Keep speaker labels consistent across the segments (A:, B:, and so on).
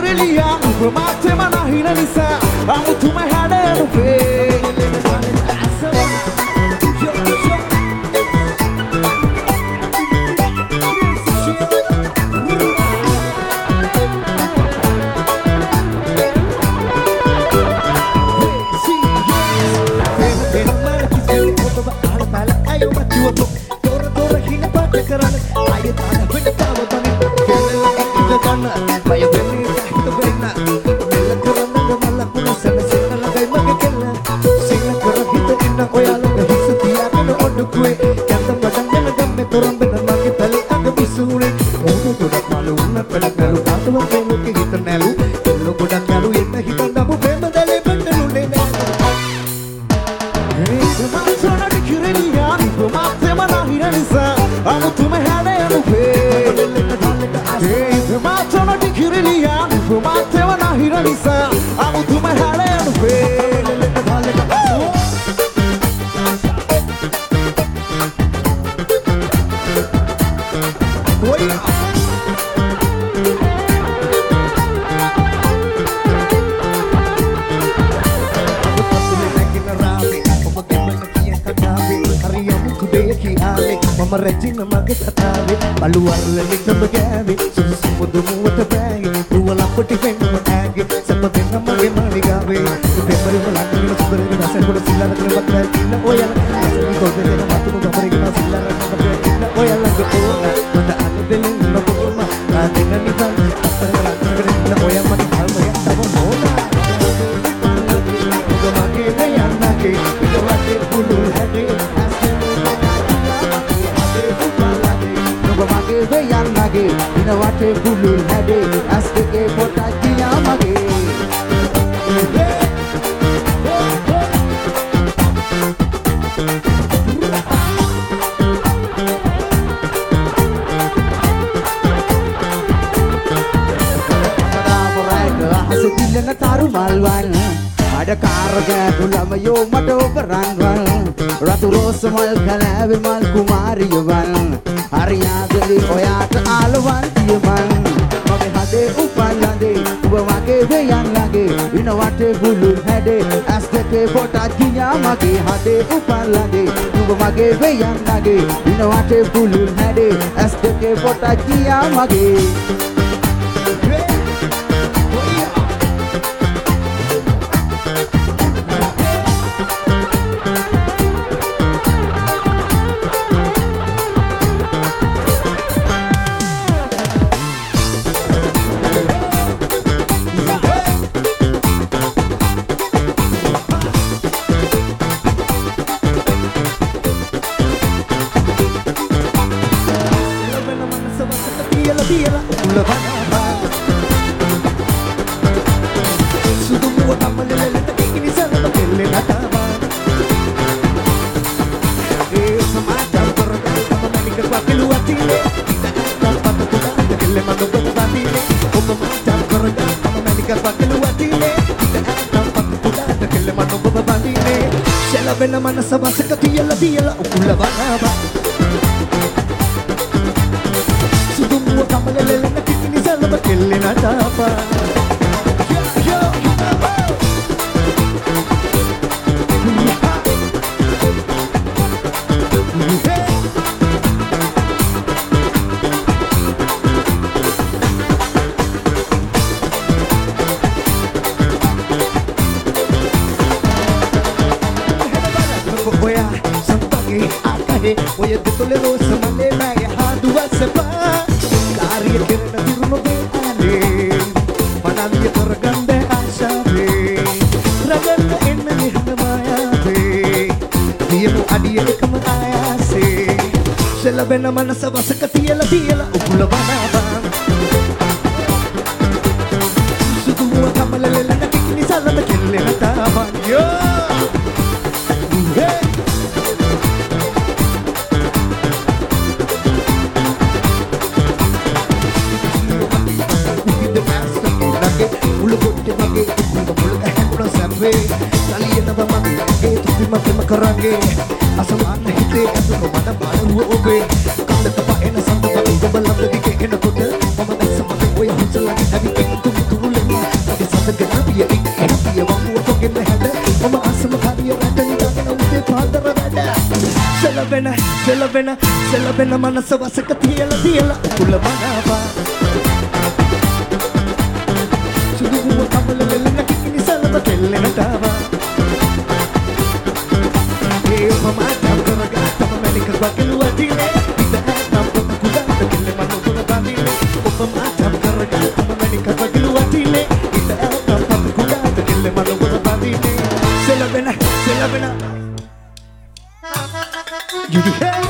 A: කිරලියා උඹ මාතෙම නැහින නිසා අමුතුම හැඩනුවේ
B: Asamaan na hiti at lumana balang uobe Kanda ka pa e nasanda ba Gabalang na di kaya na kuda Mamatay sa mga boy Ahon sa langit Abi king tumutulong සෙලබෙන මනස වසක තියලා කුල මනාවා සුදුව කමල වෙලන කිකිනි සලබ කෙල්ලෙනටාවා ඒ ඔපමා ජම් කරගත්තම මැනික වකිලුව දිනේ ඉත ඇතම් පොත කුඩාට කෙල්ල මන උතුන බඳිනේ ඔපමා ජම් කරගත්තම මැනික වකිලුව දිනේ ඉත ඇතම් පොත කුඩාට කෙල්ල මන උතුන බඳිනේ සෙලබෙන You do have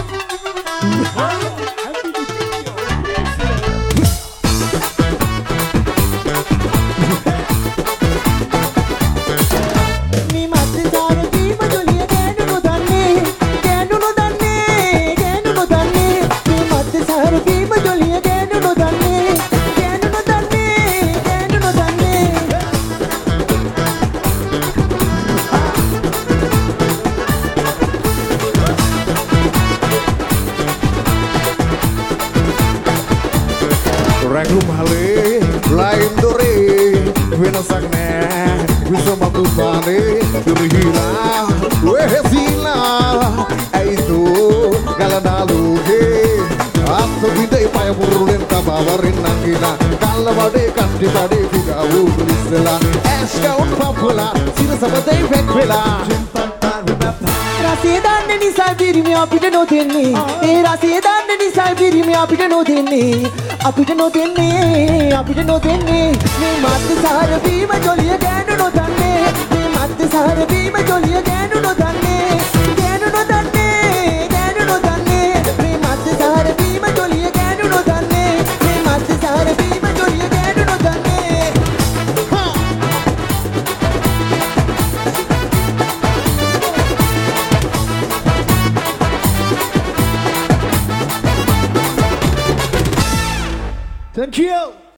B: Raglu male, lain dore, venasak ne, bisa mampu bane, durhila, wehsila, itu galadalu he, atau bidai payah burulen kabawarin nangina, kalau bade kanti bade juga ulisela, eskaun papula, sila sabadai vekvela. රසිය දන්නේ නිසා පිරිමි අපිට නොදෙන්නේ ඒ රසිය දන්නේ නිසා පිරිමි අපිට නොදෙන්නේ මේ මත් සාර වීම ජොලිය ගෑනු නොදන්නේ මේ මත් සාර වීම ජොලිය